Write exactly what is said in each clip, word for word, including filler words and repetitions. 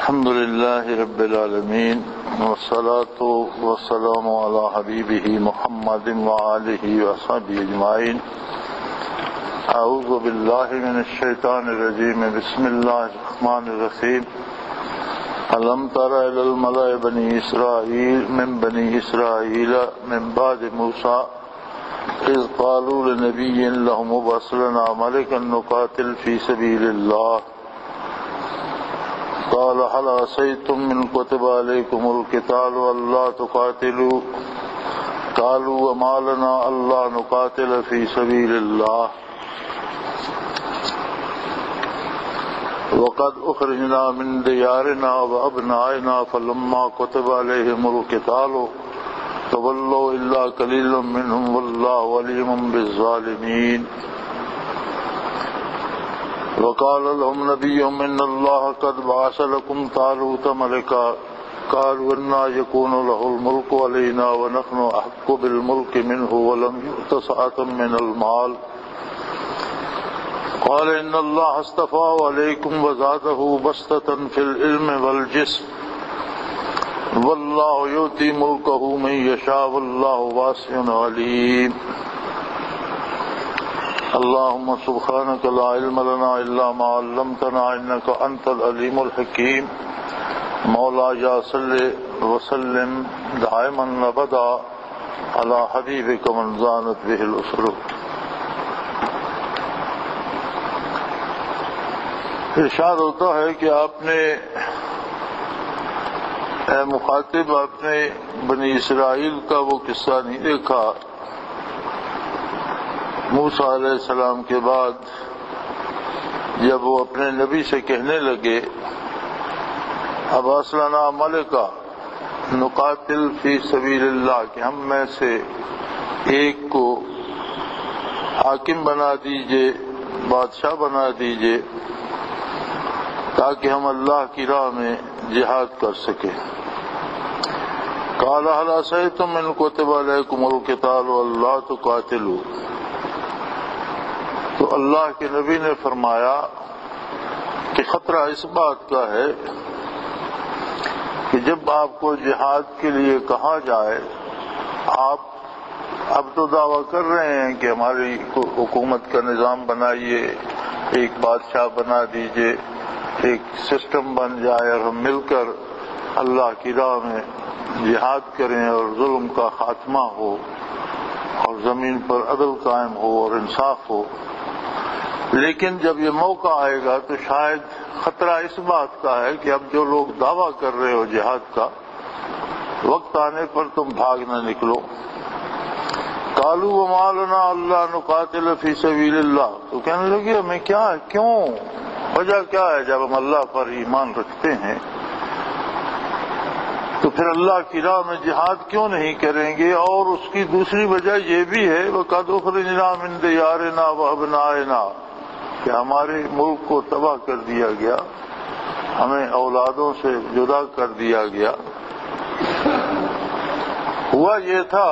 الحمد لله رب العالمين والصلاة والسلام على حبيبه محمد وآله وصحبه أجمعين. أعوذ بالله من الشيطان الرجيم. بسم الله الرحمن الرحيم. ألم تر إلى الملأ بني إسرائيل من بني إسرائيل من بعد موسى إذ قالوا لنبي لهم ابعث لنا ملكا نقاتل في سبيل الله قال هل عصيتم من كتب عليكم القتال ألا تقاتلوا قالوا وما لنا ألا نقاتل في سبيل الله وقد أخرجنا من ديارنا وأبنائنا فلما كتب عليهم القتال تولوا إلا قليل منهم والله عليم بالظالمين. وقال لهم نبيهم إن الله قد بعث لكم طالوت ملكا قالوا أنى يكون له الملك علينا ونحن أحق بالملك منه ولم يؤت سعة من المال قال إن الله اصطفاه عليكم وزاده بسطة في العلم والجسم والله يؤتي ملكه من يشاء والله واسع عليم. اللهم سبحانك لا علم لنا إلا ما علمتنا إنك أنت العليم الحكيم. مولاي صل وسلم دائما أبدا على حبيبك من زانت به الأسلوب. ارشاد ہوتا ہے کہ آپ نے اے مخاطب آپ نے بنی اسرائیل کا وہ قصہ نہیں دیکھا موسیٰ علیہ السلام کے بعد جب وہ اپنے نبی سے کہنے لگے ابعث لنا ملکا نقاتل فی سبیل اللہ کہ ہم میں سے ایک کو حاکم بنا دیجئے بادشاہ بنا دیجئے تاکہ ہم اللہ کی راہ میں جہاد کر سکیں. قال هل عصيتم إن كتب عليكم القتال ألا تقاتلوا تو اللہ کے نبی نے فرمایا کہ خطرہ اس بات کا ہے کہ جب آپ کو جہاد کے لیے کہا جائے آپ اب تو دعویٰ کر رہے ہیں کہ ہماری حکومت کا نظام بنائیے ایک بادشاہ بنا دیجئے ایک سسٹم بن جائے اور ہم مل کر اللہ کی راہ میں جہاد کریں اور ظلم کا خاتمہ ہو اور زمین پر عدل قائم ہو اور انصاف ہو. لیکن جب یہ موقع آئے گا تو شاید خطرہ اس بات کا ہے کہ اب جو لوگ دعویٰ کر رہے ہو جہاد کا وقت آنے پر تم بھاگ نہ نکلو. قالوا وما لنا الا نقاتل فی سبیل اللہ تو کہنے لگے ہمیں کیا ہے کیوں وجہ کیا ہے جب ہم اللہ پر ایمان رکھتے ہیں تو پھر اللہ کی راہ میں جہاد کیوں نہیں کریں گے. اور اس کی دوسری وجہ یہ بھی ہے وَقَدْ أُخْرِجْنَا مِنْ دِيَارِنَا وَأَبْنَائِنَا کہ ہمارے ملک کو تباہ کر دیا گیا ہمیں اولادوں سے جدا کر دیا گیا. ہوا یہ تھا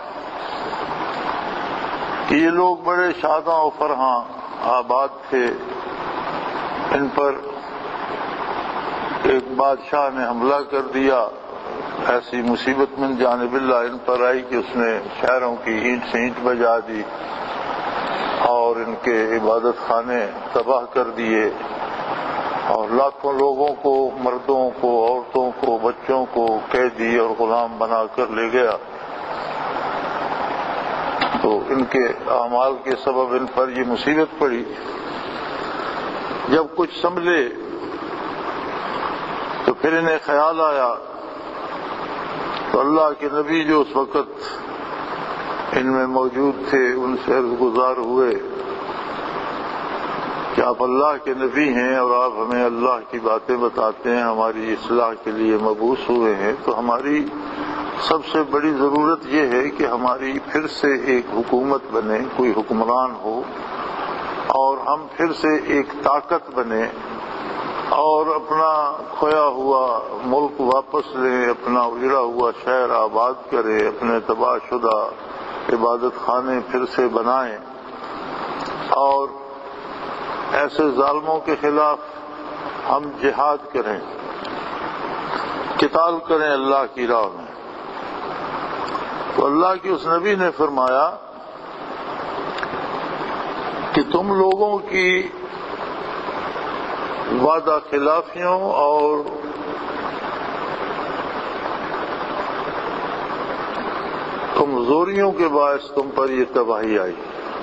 کہ یہ لوگ بڑے شاداں و فرحاں آباد تھے. ان پر ایک بادشاہ نے حملہ کر دیا. ایسی مصیبت من جانب اللہ ان پر آئی کہ اس نے شہروں کی اینٹ سے اینٹ بجا دی اور ان کے عبادت خانے تباہ کر دیے اور لاکھوں لوگوں کو مردوں کو عورتوں کو بچوں کو قیدی اور غلام بنا کر لے گیا. تو ان کے اعمال کے سبب ان پر یہ مصیبت پڑی. جب کچھ سنبھلے تو پھر انہیں خیال آیا تو اللہ کے نبی جو اس وقت ان میں موجود تھے ان سے عرض گزار ہوئے کہ آپ اللہ کے نبی ہیں اور آپ ہمیں اللہ کی باتیں بتاتے ہیں ہماری اصلاح کے لیے مبعوث ہوئے ہیں تو ہماری سب سے بڑی ضرورت یہ ہے کہ ہماری پھر سے ایک حکومت بنے کوئی حکمران ہو اور ہم پھر سے ایک طاقت بنے اور اپنا کھویا ہوا ملک واپس لیں اپنا اجڑا ہوا شہر آباد کریں اپنے تباہ شدہ عبادت خانے پھر سے بنائیں اور ایسے ظالموں کے خلاف ہم جہاد کریں قتال کریں اللہ کی راہ میں۔ تو اللہ کے اس نبی نے فرمایا کہ تم لوگوں کی وعدہ خلافیوں اور کمزوریوں کے باعث تم پر یہ تباہی آئی۔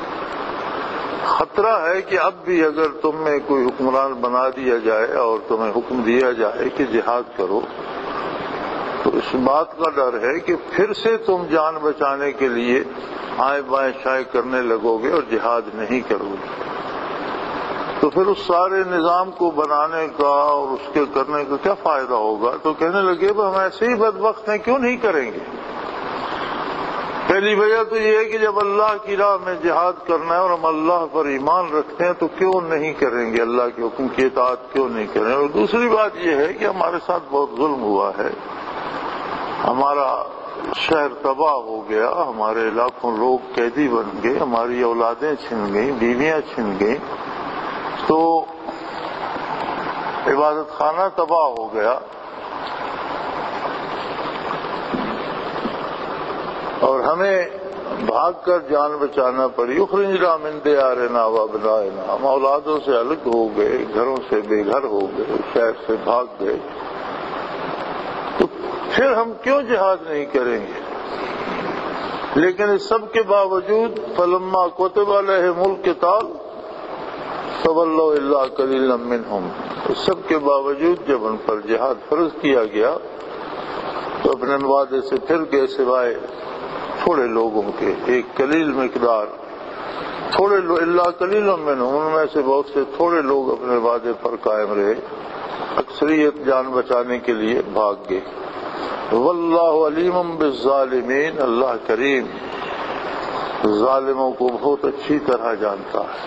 خطرہ ہے کہ اب بھی اگر تم میں کوئی حکمران بنا دیا جائے اور تمہیں حکم دیا جائے کہ جہاد کرو، تو اس بات کا ڈر ہے کہ پھر سے تم جان بچانے کے لیے آئیں بائیں شائیں کرنے لگو گے اور جہاد نہیں کرو گے، تو پھر اس سارے نظام کو بنانے کا اور اس کے کرنے کا کیا فائدہ ہوگا؟ تو کہنے لگے ہم ایسے ہی بدبخت ہیں، کیوں نہیں کریں گے؟ پہلی وجہ تو یہ ہے کہ جب اللہ کی راہ میں جہاد کرنا ہے اور ہم اللہ پر ایمان رکھتے ہیں تو کیوں نہیں کریں گے، اللہ کے حکم کی اطاعت کیوں نہیں کریں؟ اور دوسری بات یہ ہے کہ ہمارے ساتھ بہت ظلم ہوا ہے، ہمارا شہر تباہ ہو گیا، ہمارے لاکھوں لوگ قیدی بن گئے، ہماری اولادیں چھن گئیں، بیویاں چھن گئیں، تو عبادت خانہ تباہ ہو گیا، اور ہمیں بھاگ کر جان بچانا پڑی۔ اخرجنا من دیارنا وابنائنا، ہم اولادوں سے الگ ہو گئے، گھروں سے بے گھر ہو گئے، شہر سے بھاگ گئے، تو پھر ہم کیوں جہاد نہیں کریں گے؟ لیکن اس سب کے باوجود فلما کتب علیہم القتال تولوا الا قلیلا منہم، اس سب کے باوجود جب ان پر جہاد فرض کیا گیا تو اپنے وعدے سے پھر گئے، سوائے تھوڑے لوگوں کے، ایک قلیل مقدار، تھوڑے لوگ، اللہ قلیل منہم، ان میں سے بہت سے تھوڑے لوگ اپنے وعدے پر قائم رہے، اکثریت جان بچانے کے لیے بھاگ گئے۔ واللہ علیم بالظالمین، اللہ کریم ظالموں کو بہت اچھی طرح جانتا ہے۔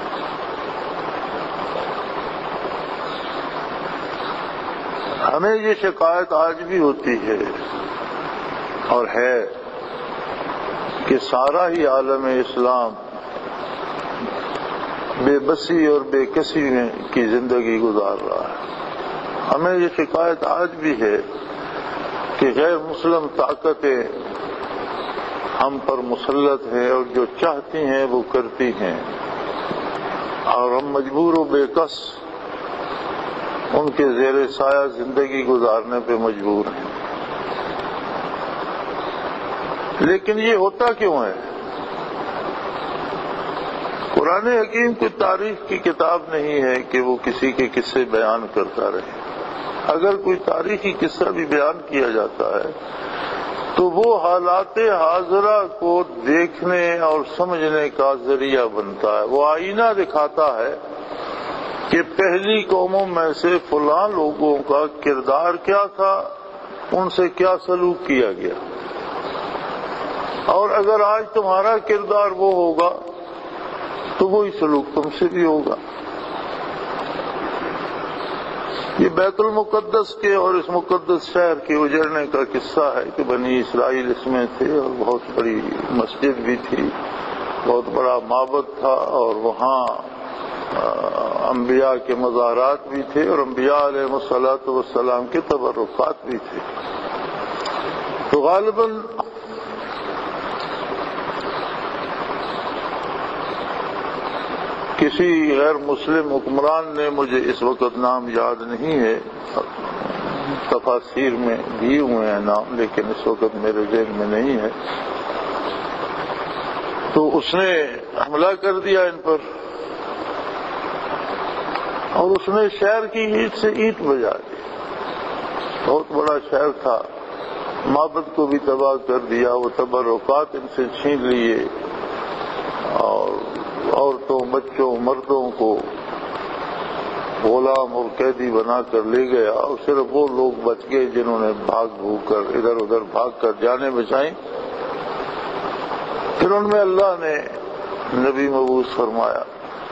ہمیں یہ شکایت آج بھی ہوتی ہے اور ہے کہ سارا ہی عالم اسلام بے بسی اور بے کسی کی زندگی گزار رہا ہے۔ ہمیں یہ شکایت آج بھی ہے کہ غیر مسلم طاقتیں ہم پر مسلط ہیں اور جو چاہتی ہیں وہ کرتی ہیں، اور ہم مجبور و بے کس ان کے زیر سایہ زندگی گزارنے پہ مجبور ہیں۔ لیکن یہ ہوتا کیوں ہے؟ قرآن حکیم کوئی تاریخ کی کتاب نہیں ہے کہ وہ کسی کے قصے بیان کرتا رہے۔ اگر کوئی تاریخی قصہ بھی بیان کیا جاتا ہے تو وہ حالات حاضرہ کو دیکھنے اور سمجھنے کا ذریعہ بنتا ہے، وہ آئینہ دکھاتا ہے کہ پہلی قوموں میں سے فلاں لوگوں کا کردار کیا تھا، ان سے کیا سلوک کیا گیا، اور اگر آج تمہارا کردار وہ ہوگا تو وہی سلوک تم سے بھی ہوگا۔ یہ بیت المقدس کے اور اس مقدس شہر کے اجڑنے کا قصہ ہے کہ بنی اسرائیل اس میں تھے، اور بہت بڑی مسجد بھی تھی، بہت بڑا معبد تھا، اور وہاں انبیاء کے مزارات بھی تھے، اور انبیاء علیہ الصلوۃ والسلام کے تبرکات بھی تھے۔ تو غالباً کسی غیر مسلم حکمران نے، مجھے اس وقت نام یاد نہیں ہے، تفاسیر میں دیے ہوئے ہیں نام لیکن اس وقت میرے ذہن میں نہیں ہے، تو اس نے حملہ کر دیا ان پر، اور اس نے شہر کی اینٹ سے اینٹ بجا دی۔ بہت بڑا شہر تھا، معبد کو بھی تباہ کر دیا، وہ تبرکات ان سے چھین لیے، اور عورتوں، بچوں، مردوں کو غلام اور قیدی بنا کر لے گیا، اور صرف وہ لوگ بچ گئے جنہوں نے بھاگ بھوگ کر ادھر ادھر بھاگ کر جانیں بچائیں۔ پھر ان میں اللہ نے نبی مبعوث فرمایا۔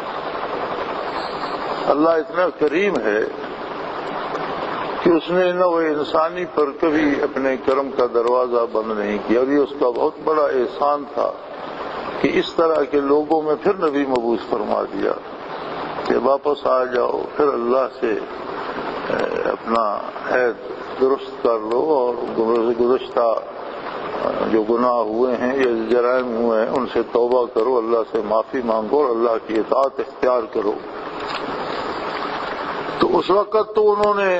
اللہ اتنا کریم ہے کہ اس نے نوع انسانی پر کبھی اپنے کرم کا دروازہ بند نہیں کیا، اور یہ اس کا بہت بڑا احسان تھا کہ اس طرح کے لوگوں میں پھر نبی مبعوث فرما دیا کہ واپس آ جاؤ، پھر اللہ سے اپنا عہد درست کر لو اور گزشتہ جو گناہ ہوئے ہیں یا جرائم ہوئے ہیں ان سے توبہ کرو، اللہ سے معافی مانگو اور اللہ کی اطاعت اختیار کرو۔ تو اس وقت تو انہوں نے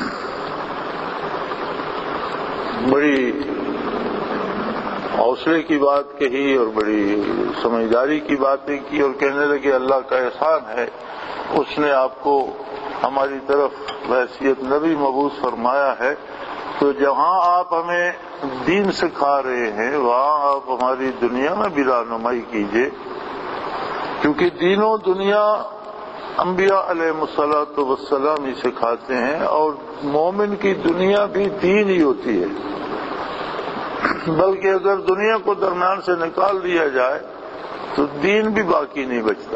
بڑی حوصلے کی بات کہی اور بڑی سمجھداری کی باتیں کی اور کہنے لگے اللہ کا احسان ہے، اس نے آپ کو ہماری طرف بحیثیت نبی مبعوث فرمایا ہے، تو جہاں آپ ہمیں دین سکھا رہے ہیں وہاں آپ ہماری دنیا میں بھی رہنمائی کیجیے، کیونکہ دین و دنیا انبیاء علیہ الصلوۃ والسلام ہی سکھاتے ہیں، اور مومن کی دنیا بھی دین ہی ہوتی ہے، بلکہ اگر دنیا کو درمیان سے نکال دیا جائے تو دین بھی باقی نہیں بچتا۔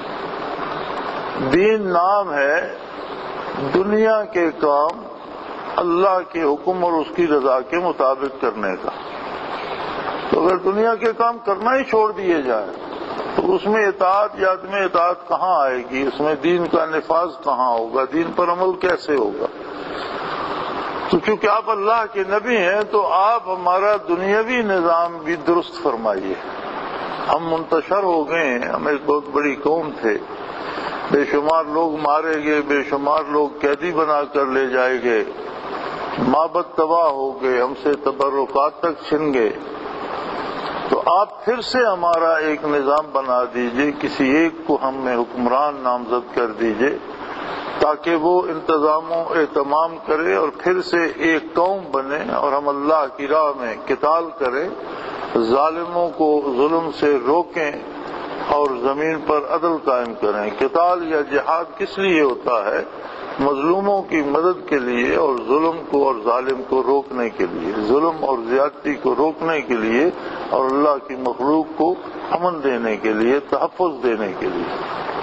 دین نام ہے دنیا کے کام اللہ کے حکم اور اس کی رضا کے مطابق کرنے کا، تو اگر دنیا کے کام کرنا ہی چھوڑ دیے جائے تو اس میں اطاعت یا عدم اطاعت کہاں آئے گی، اس میں دین کا نفاذ کہاں ہوگا، دین پر عمل کیسے ہوگا؟ تو چونکہ آپ اللہ کے نبی ہیں تو آپ ہمارا دنیاوی نظام بھی درست فرمائیے۔ ہم منتشر ہو گئے ہیں، ہم ایک بہت بڑی قوم تھے، بے شمار لوگ مارے گئے، بے شمار لوگ قیدی بنا کر لے جائے گئے، معبد تباہ ہو گئے، ہم سے تبرکات تک چھن گئے، تو آپ پھر سے ہمارا ایک نظام بنا دیجئے، کسی ایک کو ہم میں حکمران نامزد کر دیجئے تاکہ وہ انتظام و اہتمام کرے اور پھر سے ایک قوم بنے اور ہم اللہ کی راہ میں قتال کریں، ظالموں کو ظلم سے روکیں اور زمین پر عدل قائم کریں۔ قتال یا جہاد کس لیے ہوتا ہے؟ مظلوموں کی مدد کے لیے اور ظلم کو اور ظالم کو روکنے کے لیے، ظلم اور زیادتی کو روکنے کے لیے اور اللہ کی مخلوق کو امن دینے کے لیے، تحفظ دینے کے لیے۔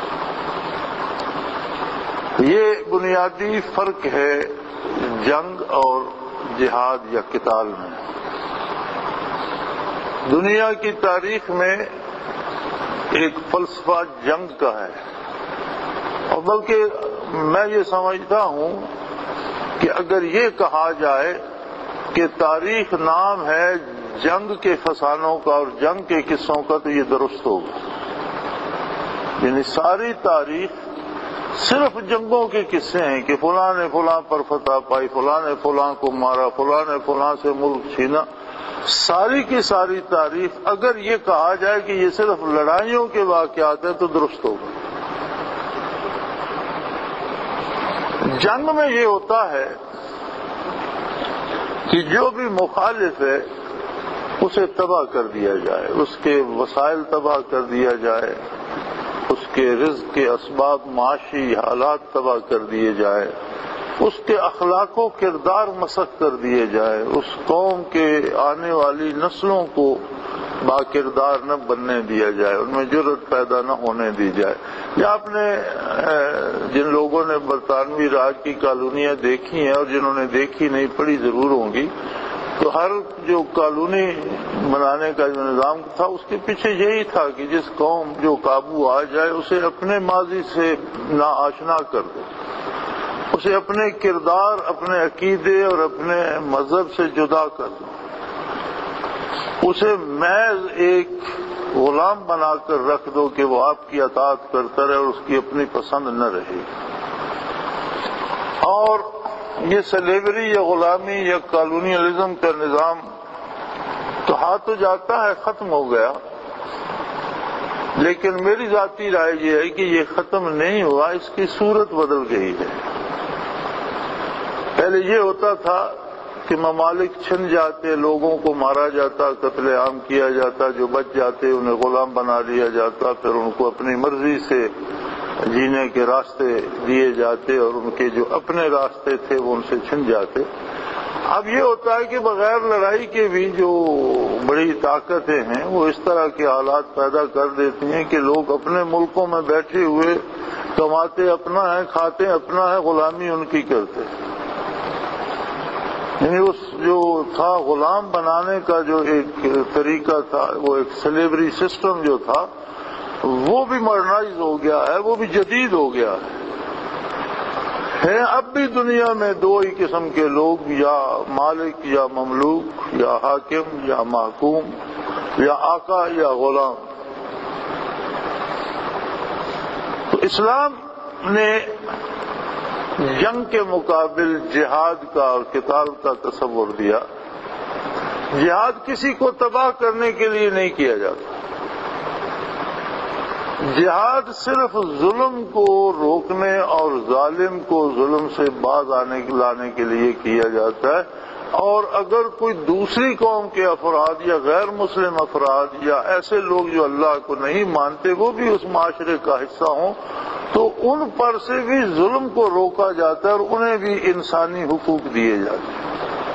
یہ بنیادی فرق ہے جنگ اور جہاد یا قتال میں۔ دنیا کی تاریخ میں ایک فلسفہ جنگ کا ہے، اور بلکہ میں یہ سمجھتا ہوں کہ اگر یہ کہا جائے کہ تاریخ نام ہے جنگ کے فسانوں کا اور جنگ کے قصوں کا تو یہ درست ہوگا۔ یعنی ساری تاریخ صرف جنگوں کے قصے ہیں کہ فلاں نے فلاں پر فتح پائی، فلاں نے فلاں کو مارا، فلاں نے فلاں سے ملک چھینا۔ ساری کی ساری تاریخ اگر یہ کہا جائے کہ یہ صرف لڑائیوں کے واقعات ہیں تو درست ہوگا۔ جنگ میں یہ ہوتا ہے کہ جو بھی مخالف ہے اسے تباہ کر دیا جائے، اس کے وسائل تباہ کر دیا جائے، اس کے رزق کے اسباب معاشی حالات تباہ کر دیے جائے، اس کے اخلاق و کردار مسخ کر دیے جائے، اس قوم کے آنے والی نسلوں کو با کردار نہ بننے دیا جائے، ان میں جرأت پیدا نہ ہونے دی جائے۔ یا آپ نے جن لوگوں نے برطانوی راج کی کالونیاں دیکھی ہیں اور جنہوں نے دیکھی نہیں پڑھی ضرور ہوں گی، تو ہر جو کالونی بنانے کا جو نظام تھا اس کے پیچھے یہی تھا کہ جس قوم جو قابو آ جائے اسے اپنے ماضی سے نا آشنا کر دو، اسے اپنے کردار، اپنے عقیدے اور اپنے مذہب سے جدا کر دو، اسے محض ایک غلام بنا کر رکھ دو کہ وہ آپ کی اطاعت کرتا رہے اور اس کی اپنی پسند نہ رہے۔ اور یہ سلیوری یا غلامی یا کالونیلزم کا نظام تو ہاتھ تو جاتا ہے، ختم ہو گیا، لیکن میری ذاتی رائے یہ ہے کہ یہ ختم نہیں ہوا، اس کی صورت بدل گئی ہے۔ پہلے یہ ہوتا تھا کہ ممالک چھن جاتے، لوگوں کو مارا جاتا، قتل عام کیا جاتا، جو بچ جاتے انہیں غلام بنا لیا جاتا، پھر ان کو اپنی مرضی سے جینے کے راستے دیے جاتے اور ان کے جو اپنے راستے تھے وہ ان سے چھن جاتے۔ اب یہ ہوتا ہے کہ بغیر لڑائی کے بھی جو بڑی طاقتیں ہیں وہ اس طرح کے حالات پیدا کر دیتی ہیں کہ لوگ اپنے ملکوں میں بیٹھے ہوئے کماتے اپنا ہے، کھاتے اپنا ہے، غلامی ان کی کرتے۔ یعنی اس جو تھا غلام بنانے کا جو ایک طریقہ تھا، وہ ایک سلیوری سسٹم جو تھا، وہ بھی ماڈرنائز ہو گیا ہے، وہ بھی جدید ہو گیا ہے۔ ہیں اب بھی دنیا میں دو ہی قسم کے لوگ، یا مالک یا مملوک، یا حاکم یا محکوم، یا آقا یا غلام۔ تو اسلام نے جنگ کے مقابل جہاد کا اور قتال کا تصور دیا۔ جہاد کسی کو تباہ کرنے کے لیے نہیں کیا جاتا، جہاد صرف ظلم کو روکنے اور ظالم کو ظلم سے باز آنے لانے کے لیے کیا جاتا ہے۔ اور اگر کوئی دوسری قوم کے افراد یا غیر مسلم افراد یا ایسے لوگ جو اللہ کو نہیں مانتے وہ بھی اس معاشرے کا حصہ ہوں تو ان پر سے بھی ظلم کو روکا جاتا ہے اور انہیں بھی انسانی حقوق دیے جاتے ہیں۔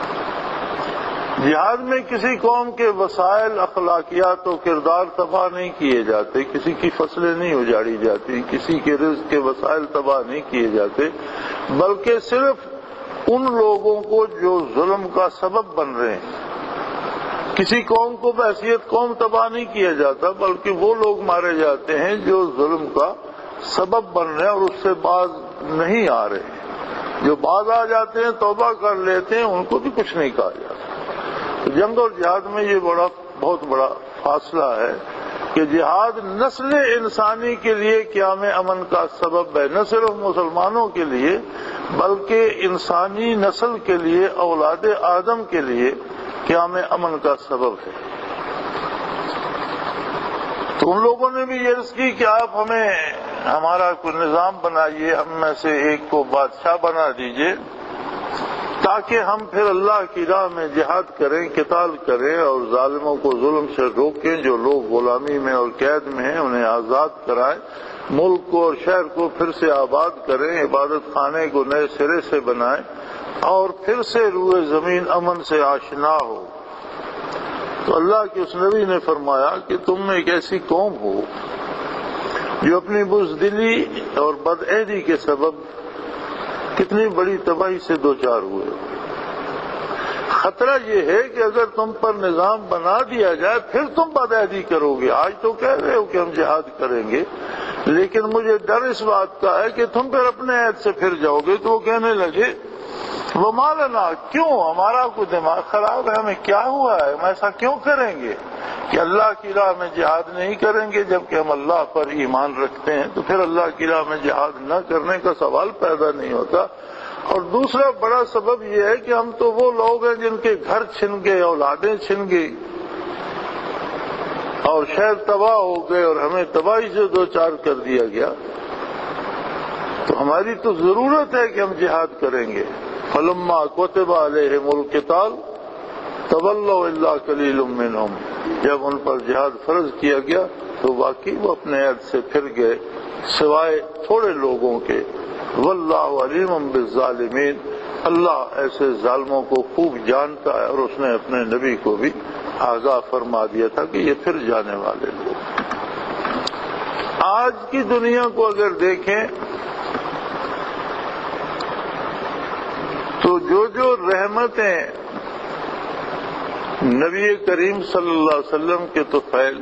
جہاد میں کسی قوم کے وسائل، اخلاقیات و کردار تباہ نہیں کیے جاتے، کسی کی فصلیں نہیں اجاڑی جاتی، کسی کے رزق کے وسائل تباہ نہیں کیے جاتے، بلکہ صرف ان لوگوں کو جو ظلم کا سبب بن رہے ہیں۔ کسی قوم کو بحیثیت قوم تباہ نہیں کیا جاتا، بلکہ وہ لوگ مارے جاتے ہیں جو ظلم کا سبب بن رہے ہیں اور اس سے باز نہیں آ رہے۔ جو باز آ جاتے ہیں، توبہ کر لیتے ہیں، ان کو بھی کچھ نہیں کہا جاتا۔ تو جنگ اور جہاد میں یہ بڑا بہت بڑا فاصلہ ہے کہ جہاد نسل انسانی کے لیے قیام امن کا سبب ہے، نہ صرف مسلمانوں کے لیے بلکہ انسانی نسل کے لیے، اولاد آدم کے لیے قیام امن کا سبب ہے۔ تو ان لوگوں نے بھی یہ عرض کی کہ آپ ہمیں ہمارا کوئی نظام بنائیے، ہم میں سے ایک کو بادشاہ بنا دیجئے تاکہ ہم پھر اللہ کی راہ میں جہاد کریں، قتال کریں اور ظالموں کو ظلم سے روکیں، جو لوگ غلامی میں اور قید میں ہیں انہیں آزاد کرائیں، ملک کو اور شہر کو پھر سے آباد کریں، عبادت خانے کو نئے سرے سے بنائیں اور پھر سے روئے زمین امن سے آشنا ہو۔ تو اللہ کے اس نبی نے فرمایا کہ تم ایک ایسی قوم ہو جو اپنی بزدلی اور بدعہدی کے سبب کتنی بڑی تباہی سے دوچار ہوئے۔ خطرہ یہ ہے کہ اگر تم پر نظام بنا دیا جائے پھر تم بدعہدی کرو گے۔ آج تو کہہ رہے ہو کہ ہم جہاد کریں گے، لیکن مجھے ڈر اس بات کا ہے کہ تم پھر اپنے عہد سے پھر جاؤ گے۔ تو وہ کہنے لگے وما لنا، کیوں؟ ہمارا کوئی دماغ خراب ہے؟ ہمیں کیا ہوا ہے؟ ہم ایسا کیوں کریں گے کہ اللہ کی راہ میں جہاد نہیں کریں گے جبکہ ہم اللہ پر ایمان رکھتے ہیں؟ تو پھر اللہ کی راہ میں جہاد نہ کرنے کا سوال پیدا نہیں ہوتا۔ اور دوسرا بڑا سبب یہ ہے کہ ہم تو وہ لوگ ہیں جن کے گھر چھن گئے، اولادیں چھن گئی اور شہر تباہ ہو گئے اور ہمیں تباہی سے دوچار کر دیا گیا۔ تو ہماری تو ضرورت ہے کہ ہم جہاد کریں گے۔ فلما كتب عليهم القتال تولوا الا قليل منهم، جب ان پر جہاد فرض کیا گیا تو واقعی وہ اپنے عہد سے پھر گئے سوائے تھوڑے لوگوں کے۔ واللہ علیم بالظالمین، اللہ ایسے ظالموں کو خوب جانتا ہے اور اس نے اپنے نبی کو بھی آگاہ فرما دیا تھا کہ یہ پھر جانے والے لوگ۔ آج کی دنیا کو اگر دیکھیں تو جو جو رحمتیں نبی کریم صلی اللہ علیہ وسلم کے طفیل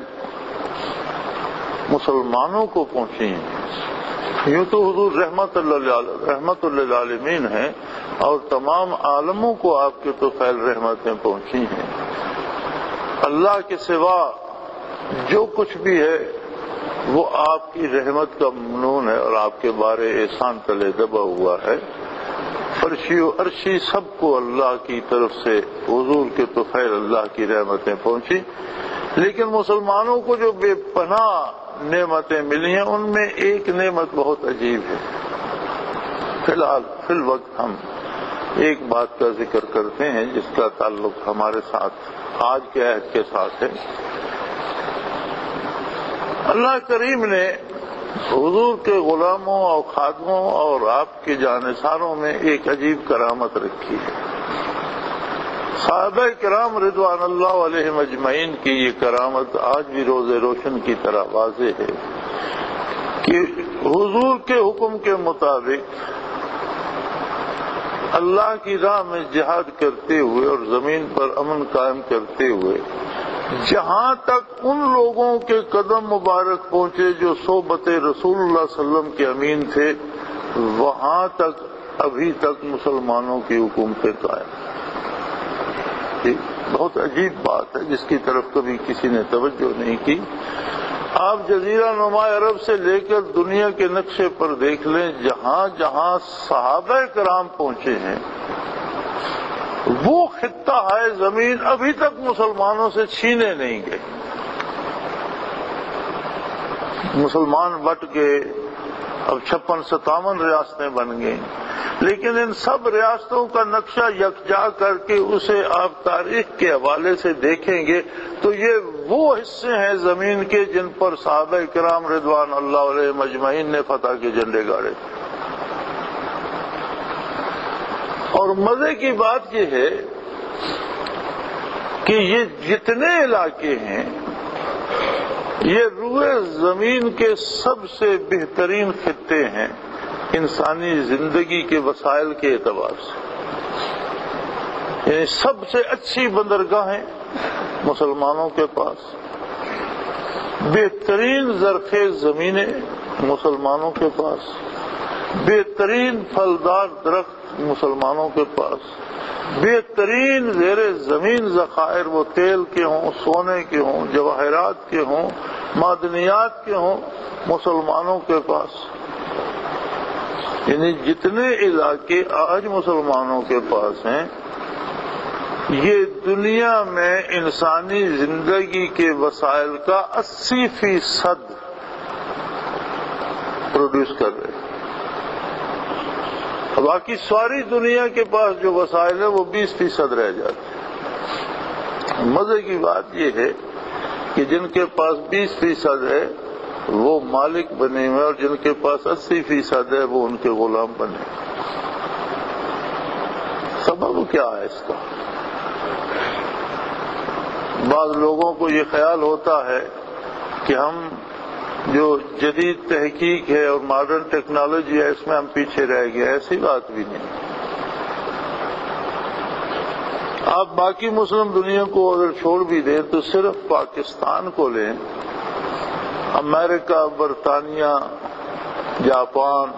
مسلمانوں کو پہنچی ہیں، یوں تو حضور رحمت اللہ رحمت للعالمین ہیں اور تمام عالموں کو آپ کے طفیل رحمتیں پہنچی ہیں۔ اللہ کے سوا جو کچھ بھی ہے وہ آپ کی رحمت کا ممنون ہے اور آپ کے بارے احسان تلے دبا ہوا ہے۔ فرشی و عرشی سب کو اللہ کی طرف سے حضور کے طفیل اللہ کی رحمتیں پہنچی، لیکن مسلمانوں کو جو بے پناہ نعمتیں ملی ہیں ان میں ایک نعمت بہت عجیب ہے۔ فی الحال فی الوقت ہم ایک بات کا ذکر کرتے ہیں جس کا تعلق ہمارے ساتھ آج کے عہد کے ساتھ ہے۔ اللہ کریم نے حضور کے غلاموں اور خادموں اور آپ کے جانثاروں میں ایک عجیب کرامت رکھی ہے۔ صحابہ کرام رضوان اللہ علیہم اجمعین کی یہ کرامت آج بھی روز روشن کی طرح واضح ہے کہ حضور کے حکم کے مطابق اللہ کی راہ میں جہاد کرتے ہوئے اور زمین پر امن قائم کرتے ہوئے جہاں تک ان لوگوں کے قدم مبارک پہنچے جو صحبت رسول اللہ صلی اللہ علیہ وسلم کے امین تھے، وہاں تک ابھی تک مسلمانوں کی حکومتیں قائم ہیں۔ یہ بہت عجیب بات ہے جس کی طرف کبھی کسی نے توجہ نہیں کی۔ آپ جزیرہ نما عرب سے لے کر دنیا کے نقشے پر دیکھ لیں، جہاں جہاں صحابہ کرام پہنچے ہیں وہ خطہ ہے زمین ابھی تک مسلمانوں سے چھینے نہیں گئے۔ مسلمان بٹ گئے، اب چھپن ستاون ریاستیں بن گئیں، لیکن ان سب ریاستوں کا نقشہ یکجا کر کے اسے آپ تاریخ کے حوالے سے دیکھیں گے تو یہ وہ حصے ہیں زمین کے جن پر صحابہ کرام رضوان اللہ علیہ مجمعین نے فتح کے جھنڈے گاڑے۔ اور مزے کی بات یہ ہے کہ یہ جتنے علاقے ہیں یہ روئے زمین کے سب سے بہترین خطے ہیں انسانی زندگی کے وسائل کے اعتبار سے، یعنی سب سے اچھی بندرگاہیں مسلمانوں کے پاس، بہترین زرخیز زمینیں مسلمانوں کے پاس، بہترین پھلدار درخت مسلمانوں کے پاس، بہترین زیر زمین ذخائر وہ تیل کے ہوں، سونے کے ہوں، جواہرات کے ہوں، معدنیات کے ہوں، مسلمانوں کے پاس۔ یعنی جتنے علاقے آج مسلمانوں کے پاس ہیں یہ دنیا میں انسانی زندگی کے وسائل کا اسی فیصد پروڈیوس کر رہے ہیں۔ باقی ساری دنیا کے پاس جو وسائل ہے وہ بیس فیصد رہ جاتے ہیں۔ مزے کی بات یہ ہے کہ جن کے پاس بیس فیصد ہے وہ مالک بنے ہوئے اور جن کے پاس اسی فیصد ہے وہ ان کے غلام بنے۔ سبب کیا ہے اس کا؟ بعض لوگوں کو یہ خیال ہوتا ہے کہ ہم جو جدید تحقیق ہے اور ماڈرن ٹیکنالوجی ہے اس میں ہم پیچھے رہ گئے، ایسی بات بھی نہیں۔ آپ باقی مسلم دنیا کو اگر چھوڑ بھی دیں تو صرف پاکستان کو لیں، امریکہ، برطانیہ، جاپان،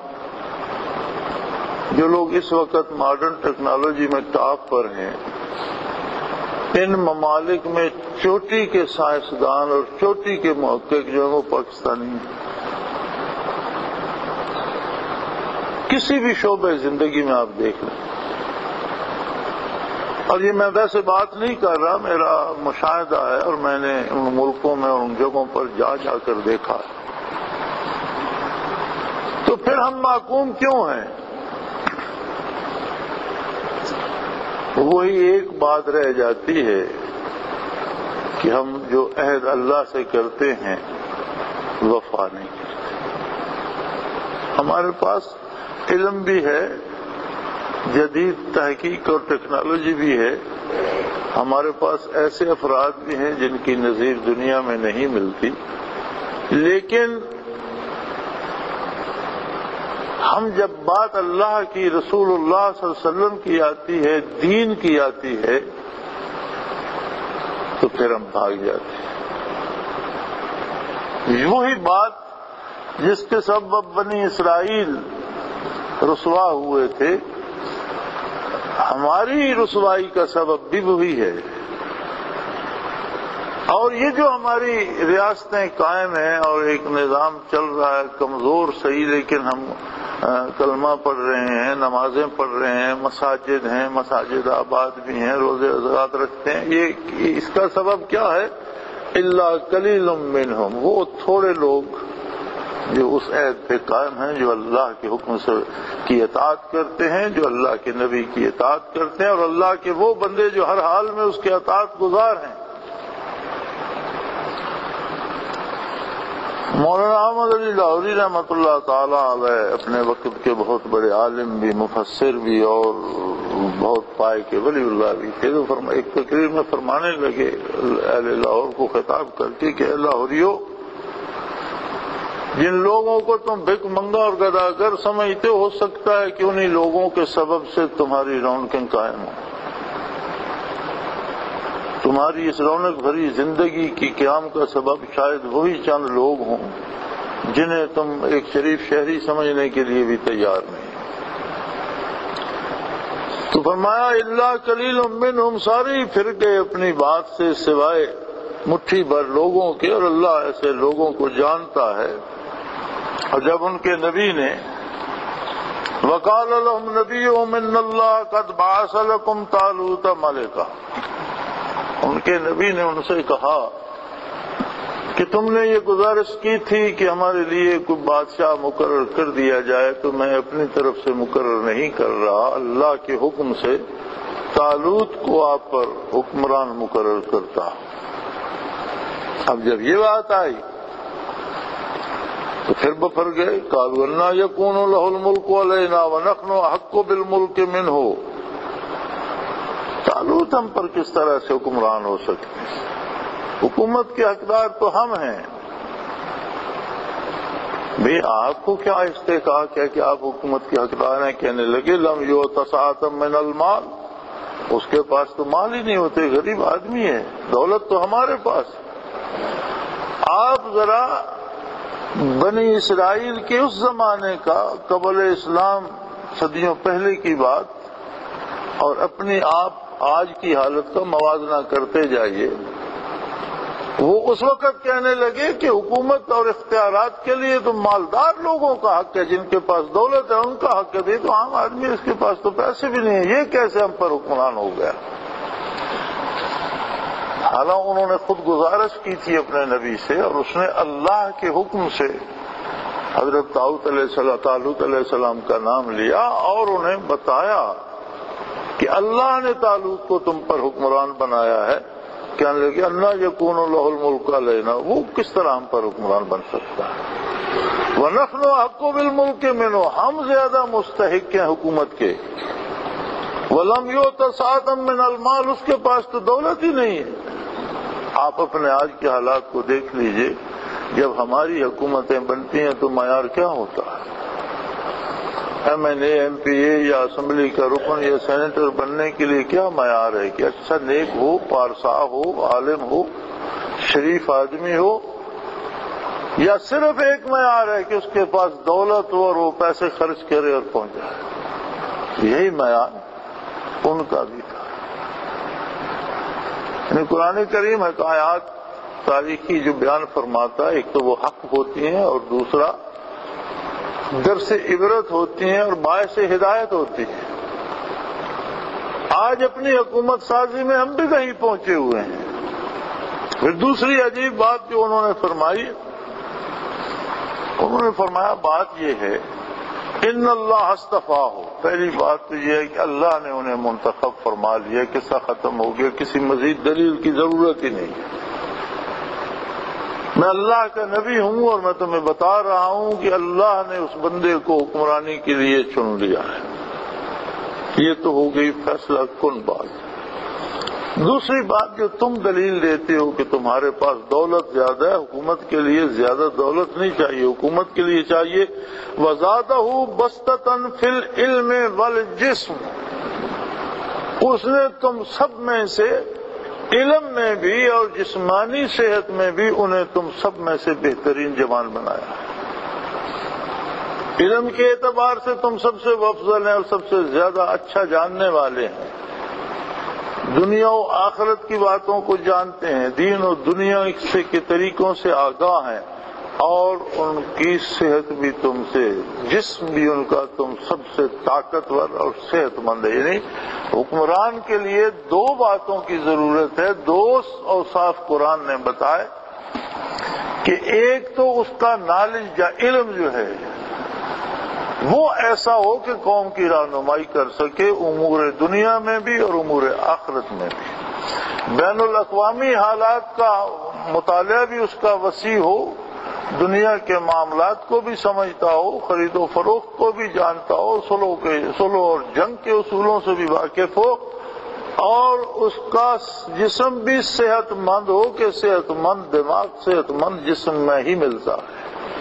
جو لوگ اس وقت ماڈرن ٹیکنالوجی میں ٹاپ پر ہیں، ان ممالک میں چوٹی کے سائنسدان اور چوٹی کے محقق جو ہیں وہ پاکستانی ہیں۔ کسی بھی شعبے زندگی میں آپ دیکھ لیں، اور یہ میں ویسے بات نہیں کر رہا، میرا مشاہدہ ہے اور میں نے ان ملکوں میں اور ان جگہوں پر جا جا کر دیکھا ہے۔ تو پھر ہم محکوم کیوں ہیں؟ وہی ایک بات رہ جاتی ہے کہ ہم جو عہد اللہ سے کرتے ہیں وفا نہیں کرتے۔ ہمارے پاس علم بھی ہے، جدید تحقیق اور ٹیکنالوجی بھی ہے، ہمارے پاس ایسے افراد بھی ہیں جن کی نظیر دنیا میں نہیں ملتی، لیکن ہم جب بات اللہ کی، رسول اللہ صلی اللہ علیہ وسلم کی آتی ہے، دین کی آتی ہے، تو پھر ہم بھاگ جاتے ہیں۔ وہی بات جس کے سبب بنی اسرائیل رسوا ہوئے تھے، ہماری رسوائی کا سبب بھی وہی ہے۔ اور یہ جو ہماری ریاستیں قائم ہیں اور ایک نظام چل رہا ہے کمزور صحیح، لیکن ہم کلمہ پڑھ رہے ہیں، نمازیں پڑھ رہے ہیں، مساجد ہیں، مساجد آباد بھی ہیں، روزے زکوٰۃ رکھتے ہیں، یہ اس کا سبب کیا ہے؟ الا قلیل منہم، وہ تھوڑے لوگ جو اس عہد پہ قائم ہیں، جو اللہ کے حکم سے کی اطاعت کرتے ہیں، جو اللہ کے نبی کی اطاعت کرتے ہیں، اور اللہ کے وہ بندے جو ہر حال میں اس کے اطاعت گزار ہیں۔ مولانا احمد علی لاہوری رحمۃ اللہ تعالی علیہ اپنے وقت کے بہت بڑے عالم بھی، مفسر بھی اور بہت پائے کے ولی اللہ بھی تھے، تو ایک تقریر میں فرمانے لگے اہل لاہور کو خطاب کر کے کہ لاہوریو، جن لوگوں کو تم بھک منگا اور گداگر سمجھتے ہو سکتا ہے کہ انہی لوگوں کے سبب سے تمہاری رونقیں قائم ہوں۔ تمہاری اس رونق بھری زندگی کی قیام کا سبب شاید وہی چند لوگ ہوں جنہیں تم ایک شریف شہری سمجھنے کے لیے بھی تیار نہیں۔ تو فرمایا اللہ قلیل منہم، ساری پھر گئے اپنی بات سے سوائے مٹھی بھر لوگوں کے، اور اللہ ایسے لوگوں کو جانتا ہے۔ اور جب ان کے نبی نے وقال لهم نبيهم ان الله قد بعث لكم طالوت ملكا، ان کے نبی نے ان سے کہا کہ تم نے یہ گزارش کی تھی کہ ہمارے لیے کوئی بادشاہ مقرر کر دیا جائے، تو میں اپنی طرف سے مقرر نہیں کر رہا، اللہ کے حکم سے طالوت کو آپ پر حکمران مقرر کرتا۔ اب جب یہ بات آئی تو پھر بفر گئے، قالوا انا یکون لہ الملک علینا ونحن احق بالملک منہ، طالوت ہم پر کس طرح سے حکمران ہو سکتے ہیں، حکومت کے حقدار تو ہم ہیں۔ بھی آپ کو کیا استحقاق ہے کہ آپ حکومت کے حقدار ہیں؟ کہنے لگے لم یؤت ساعۃ من المال، اس کے پاس تو مال ہی نہیں ہوتے، غریب آدمی ہے، دولت تو ہمارے پاس۔ آپ ذرا بنی اسرائیل کے اس زمانے کا، قبل اسلام صدیوں پہلے کی بات اور اپنی آپ آج کی حالت کا موازنہ کرتے جائیے۔ وہ اس وقت کہنے لگے کہ حکومت اور اختیارات کے لیے تو مالدار لوگوں کا حق ہے، جن کے پاس دولت ہے ان کا حق ہے، تو عام آدمی اس کے پاس تو پیسے بھی نہیں ہیں، یہ کیسے ہم پر حکمران ہو گیا؟ حالانکہ انہوں نے خود گزارش کی تھی اپنے نبی سے، اور اس نے اللہ کے حکم سے حضرت طالوت علیہ السلام طالوت علیہ السلام کا نام لیا اور انہیں بتایا کہ اللہ نے طالوت کو تم پر حکمران بنایا ہے۔ کہنے لگے انا یکون لہ الملک علینا، وہ کس طرح ہم پر حکمران بن سکتا ہے؟ ونحن احق بالملک منہ، ہم زیادہ مستحق ہیں حکومت کے۔ ولم یؤت ساعۃ من المال، اس کے پاس تو دولت ہی نہیں ہے۔ آپ اپنے آج کے حالات کو دیکھ لیجئے، جب ہماری حکومتیں بنتی ہیں تو معیار کیا ہوتا ہے؟ M N A, M P A یا اسمبلی کا رکن یا سینیٹر بننے کے لیے کیا معیار ہے کہ اچھا نیک ہو، پارسا ہو، عالم ہو، شریف آدمی ہو، یا صرف ایک معیار ہے کہ اس کے پاس دولت ہو اور وہ پیسے خرچ کرے اور پہنچ جائے؟ یہی معیار ان کا بھی تھا۔ یعنی قرآن کریم حکایات تاریخی جو بیان فرماتا ہے، ایک تو وہ حق ہوتی ہیں اور دوسرا درس عبرت ہوتی ہیں اور باعث ہدایت ہوتی ہیں۔ آج اپنی حکومت سازی میں ہم بھی کہیں پہنچے ہوئے ہیں۔ پھر دوسری عجیب بات جو انہوں نے فرمائی، انہوں نے فرمایا بات یہ ہے ان اللہ اصطفاہ، پہلی بات تو یہ ہے کہ اللہ نے انہیں منتخب فرما لیا، قصہ ختم ہو گیا، کسی مزید دلیل کی ضرورت ہی نہیں ہے۔ میں اللہ کا نبی ہوں اور میں تمہیں بتا رہا ہوں کہ اللہ نے اس بندے کو حکمرانی کے لیے چن لیا ہے۔ یہ تو ہو گئی فیصلہ کن بات۔ دوسری بات جو تم دلیل دیتے ہو کہ تمہارے پاس دولت زیادہ ہے، حکومت کے لیے زیادہ دولت نہیں چاہیے، حکومت کے لیے چاہیے وَزَادَهُ بَسْطَةً فِي الْعِلْمِ وَالْجِسْمِ، اس نے تم سب میں سے علم میں بھی اور جسمانی صحت میں بھی انہیں تم سب میں سے بہترین جوان بنایا۔ علم کے اعتبار سے تم سب سے افضل ہیں اور سب سے زیادہ اچھا جاننے والے ہیں، دنیا و آخرت کی باتوں کو جانتے ہیں، دین و دنیا کے طریقوں سے آگاہ ہیں، اور ان کی صحت بھی تم سے، جسم بھی ان کا تم سب سے طاقتور اور صحت مند ہے۔ یعنی حکمران کے لیے دو باتوں کی ضرورت ہے، دو اوصاف قرآن نے بتائے کہ ایک تو اس کا نالج یا علم جو ہے وہ ایسا ہو کہ قوم کی رہنمائی کر سکے امور دنیا میں بھی اور امور آخرت میں بھی، بین الاقوامی حالات کا مطالعہ بھی اس کا وسیع ہو، دنیا کے معاملات کو بھی سمجھتا ہو، خرید و فروخت کو بھی جانتا ہو، صلح کے صلح اور جنگ کے اصولوں سے بھی واقف ہو، اور اس کا جسم بھی صحت مند ہو کہ صحت مند دماغ صحت مند جسم میں ہی ملتا ہے۔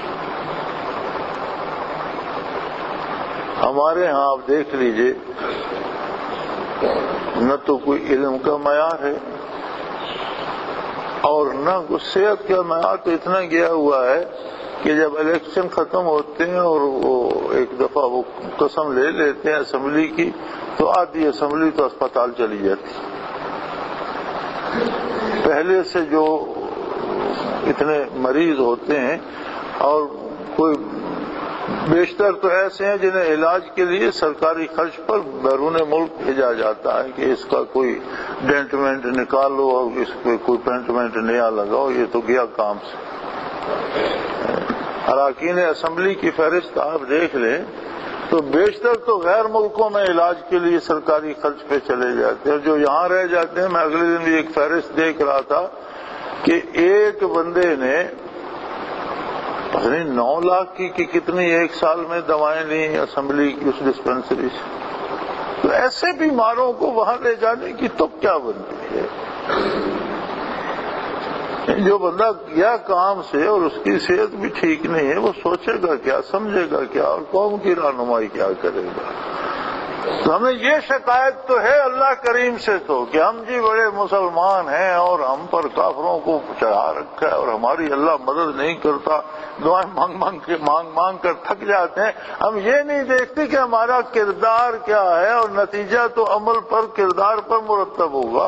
ہمارے ہاں آپ دیکھ لیجئے، نہ تو کوئی علم کا معیار ہے اور نہ کوئی صحت کا معیار، تو اتنا گیا ہوا ہے کہ جب الیکشن ختم ہوتے ہیں اور وہ ایک دفعہ وہ قسم لے لیتے ہیں اسمبلی کی تو آدھی اسمبلی تو اسپتال چلی جاتی. پہلے سے جو اتنے مریض ہوتے ہیں، اور کوئی بیشتر تو ایسے ہیں جنہیں علاج کے لیے سرکاری خرچ پر بیرون ملک بھیجا جاتا ہے کہ اس کا کوئی ڈینٹمنٹ نکالو اور اس پہ کوئی پینٹمنٹ نیا لگاؤ، یہ تو گیا کام سے. اراکین اسمبلی کی فہرست آپ دیکھ لیں تو بیشتر تو غیر ملکوں میں علاج کے لیے سرکاری خرچ پہ چلے جاتے ہیں، اور جو یہاں رہ جاتے ہیں. میں اگلے دن بھی ایک فہرست دیکھ رہا تھا کہ ایک بندے نے پتہ نہیں نو لاکھ کی کہ کتنی ایک سال میں دوائیں لیں اسمبلی کی اس ڈسپنسری سے. تو ایسے بیماروں کو وہاں لے جانے کی تو کیا بنتی ہے؟ جو بندہ گیا کام سے اور اس کی صحت بھی ٹھیک نہیں ہے، وہ سوچے گا کیا، سمجھے گا کیا، اور قوم کی رہنمائی کیا کرے گا؟ تو ہمیں یہ شکایت تو ہے اللہ کریم سے تو کہ ہم جی بڑے مسلمان ہیں اور ہم پر کافروں کو چڑھا رکھا ہے اور ہماری اللہ مدد نہیں کرتا، دعائیں مانگ مانگ کے مانگ مانگ کر تھک جاتے ہیں. ہم یہ نہیں دیکھتے کہ ہمارا کردار کیا ہے، اور نتیجہ تو عمل پر، کردار پر مرتب ہوگا.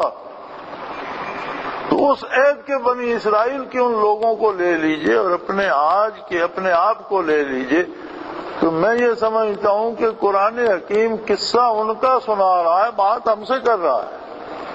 تو اس عہد کے بنی اسرائیل کے ان لوگوں کو لے لیجئے اور اپنے آج کے اپنے آپ کو لے لیجئے. تو میں یہ سمجھتا ہوں کہ قرآن حکیم قصہ ان کا سنا رہا ہے، بات ہم سے کر رہا ہے.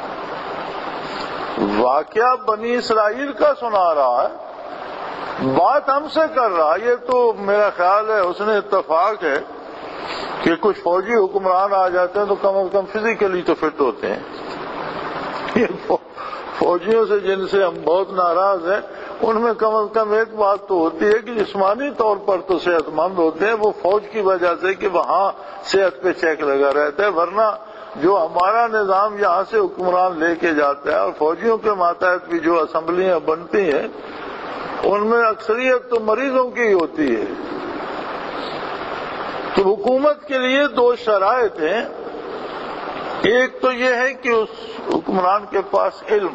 واقعہ بنی اسرائیل کا سنا رہا ہے، بات ہم سے کر رہا ہے. یہ تو میرا خیال ہے اس نے اتفاق ہے کہ کچھ فوجی حکمران آ جاتے ہیں تو کم از کم فزیکلی تو فٹ ہوتے ہیں. یہ فوجیوں سے جن سے ہم بہت ناراض ہیں، ان میں کم از کم ایک بات تو ہوتی ہے کہ جسمانی طور پر تو صحت مند ہوتے ہیں، وہ فوج کی وجہ سے کہ وہاں صحت پہ چیک لگا رہتا ہے. ورنہ جو ہمارا نظام یہاں سے حکمران لے کے جاتا ہے، اور فوجیوں کے ماتحت بھی جو اسمبلیاں بنتی ہیں، ان میں اکثریت تو مریضوں کی ہی ہوتی ہے. تو حکومت کے لیے دو شرائط ہیں. ایک تو یہ ہے کہ اس حکمران کے پاس علم،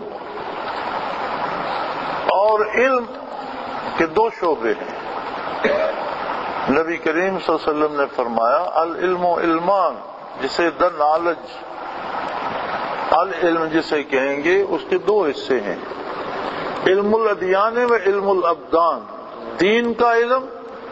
اور علم کے دو شعبے ہیں. نبی کریم صلی اللہ علیہ وسلم نے فرمایا العلم علمان، جسے دا نالج، العلم جسے کہیں گے اس کے دو حصے ہیں، علم الادیان و علم الابدان. دین کا علم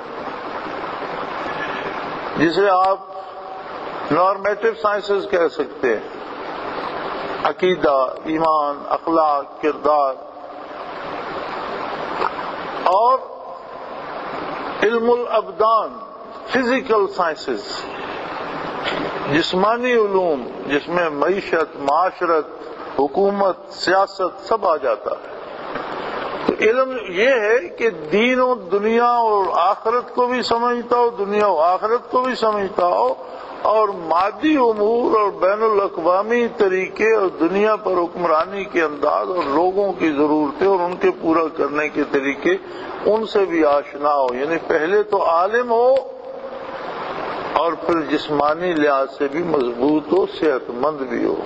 جسے آپ نارمیٹو سائنسز کہہ سکتے ہیں، عقیدہ، ایمان، اخلاق، کردار. اور علم الابدان، فزیکل سائنسز، جسمانی علوم جس میں معیشت، معاشرت، حکومت، سیاست سب آ جاتا ہے. تو علم یہ ہے کہ دین و دنیا اور آخرت کو بھی سمجھتا ہو، دنیا و آخرت کو بھی سمجھتا ہو، اور مادی امور اور بین الاقوامی طریقے اور دنیا پر حکمرانی کے انداز اور لوگوں کی ضرورتیں اور ان کے پورا کرنے کے طریقے ان سے بھی آشنا ہو. یعنی پہلے تو عالم ہو اور پھر جسمانی لحاظ سے بھی مضبوط ہو، صحت مند بھی ہو.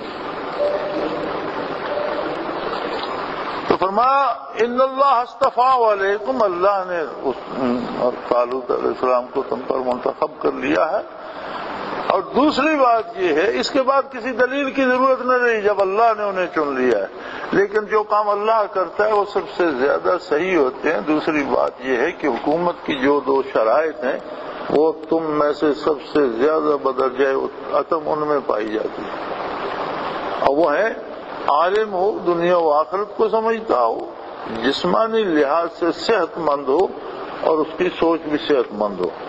تو فرمایا ان اللہ اصطفیٰ علیکم، اللہ نے طالوت علیہ السلام کو تم پر منتخب کر لیا ہے. اور دوسری بات یہ ہے، اس کے بعد کسی دلیل کی ضرورت نہ رہی جب اللہ نے انہیں چن لیا ہے. لیکن جو کام اللہ کرتا ہے وہ سب سے زیادہ صحیح ہوتے ہیں. دوسری بات یہ ہے کہ حکومت کی جو دو شرائط ہیں وہ تم میں سے سب سے زیادہ بدرجہ عتم ان میں پائی جاتی ہے، اور وہ ہے عالم ہو، دنیا و آخرت کو سمجھتا ہو، جسمانی لحاظ سے صحت مند ہو اور اس کی سوچ بھی صحت مند ہو.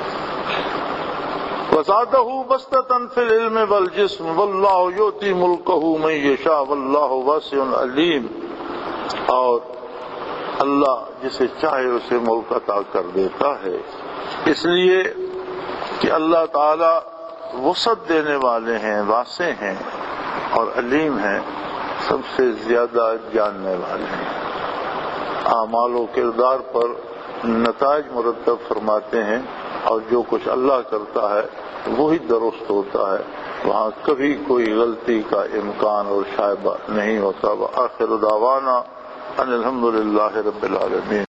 وَزَادَهُ بَسْطَةً فِي الْعِلْمِ وَالْجِسْمِ وَاللَّهُ يُؤْتِي مُلْكَهُ مَن يَشَاءُ وَاللَّهُ وَاسِعٌ عَلِيمٌ. اور اللہ جسے چاہے اسے ملک عطا کر دیتا ہے، اس لیے کہ اللہ تعالی وسعت دینے والے ہیں، واسع ہیں اور علیم ہیں، سب سے زیادہ جاننے والے ہیں. اعمال و کردار پر نتائج مرتب فرماتے ہیں، اور جو کچھ اللہ کرتا ہے وہی درست ہوتا ہے، وہاں کبھی کوئی غلطی کا امکان اور شائبہ نہیں ہوتا. وآخر دعوانا ان الحمد للہ رب العالمین.